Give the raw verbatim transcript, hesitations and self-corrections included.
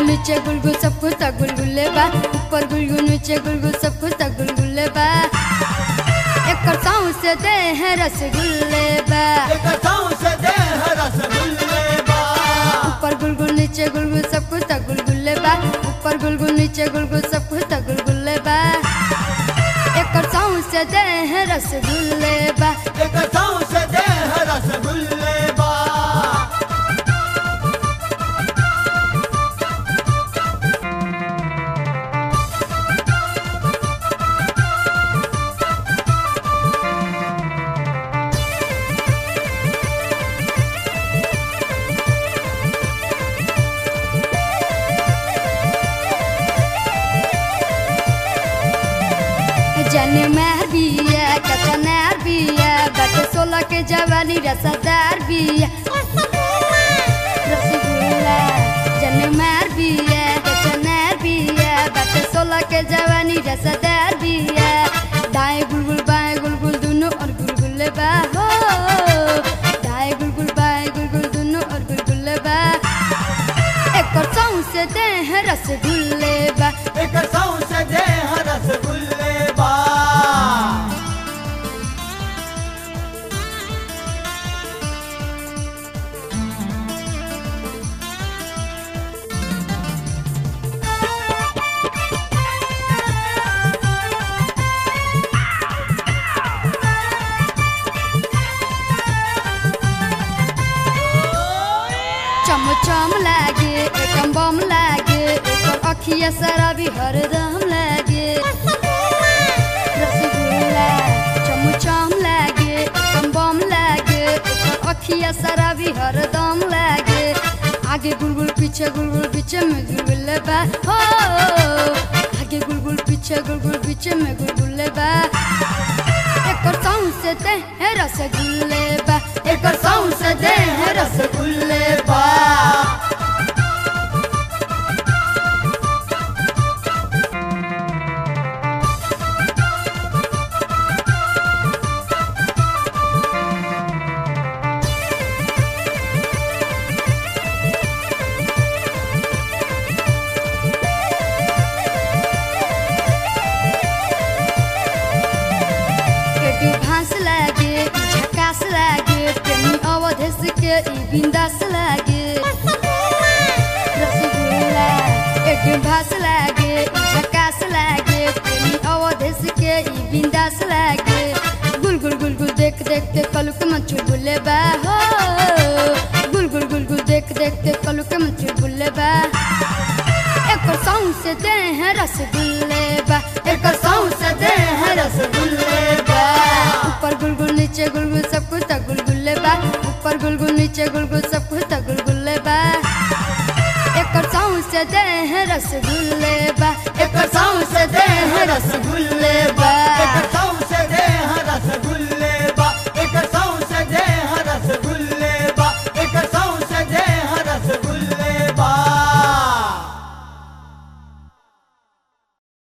नीचे गुलगुल सब कुछ ता गुलगुले बा, ऊपर गुलगुल नीचे गुलगुल सब कुछ ता गुलगुले बा। एक साऊ से दे है रसगुल्ले बा, एक साऊ से दे है रसगुल्ले बा। ऊपर गुलगुल नीचे गुलगुल सब कुछ ता गुलगुले बा, ऊपर गुलगुल नीचे गुलगुल सब कुछ ता गुलगुले बा। एक साऊ से दे है रसगुल्ले बा, एक साऊ से दे है रसगुल्ले बा। जन महर बिया कचनार बिया, बट सोलह के जवानी रसदार बिया रसगुल्ला। जन महर बिया कचनार बिया, बट सोलह के जवानी रसदार बिया। दाएं गुलगुल बाएं गुलगुल दोनों और गुलगुले बा हो, दाएं गुलगुल बाएं गुलगुल दोनों और गुलगुले बा। एक साऊ से दे है रसगुल्ले बा, एक साऊ से दे है रसगुल्ले बा। चम चम लागे एकम बम लागे, एकर अखिया शराबी हरदम लागे रसगुल्ला। चम चम लागे एकम बम लागे, एकर अखिया शराबी हरदम लागे। आगे गुलगुल पीछे गुलगुल पीछे में गुलगुले बा हो, आगे गुलगुल पीछे गुलगुल पीछे में गुलगुले बा। एकर साऊ से दे है रसगुल्ले बा, एकर साऊ से दे है रसगुल्ले बा। घास लागे झकास लागे, प्रेमी अवधेश के ई बिंदास लागे रसगुल्ला। एक घास लागे झकास लागे, प्रेमी अवधेश के ई बिंदास लागे। गुलगुल गुलगुल देख देख के कलू के मन चुलबुले बा हो, गुलगुल गुलगुल देख देख के कलू के मन चुलबुले बा। एक साऊ से दे है रसगुल्ला